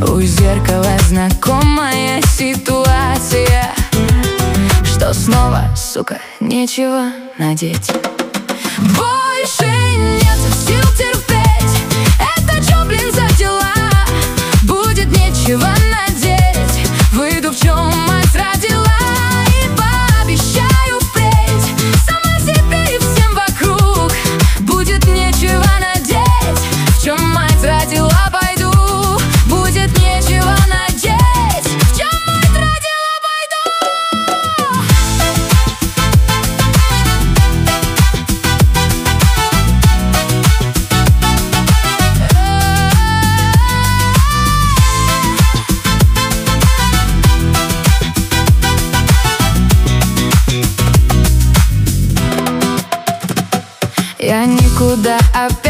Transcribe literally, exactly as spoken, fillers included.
У зеркала знакомая ситуация, что снова, сука, нечего надеть. Больше нет сил терпеть. Это чё, блин, за дела? Будет нечего надеть. Выйду, в чём мать родила, и пообещаю впредь сама себе и всем вокруг. Будет нечего надеть. В чём мать родила, пойду. Будет нечего надеть. В чём мать родила, пойду. Я никуда опять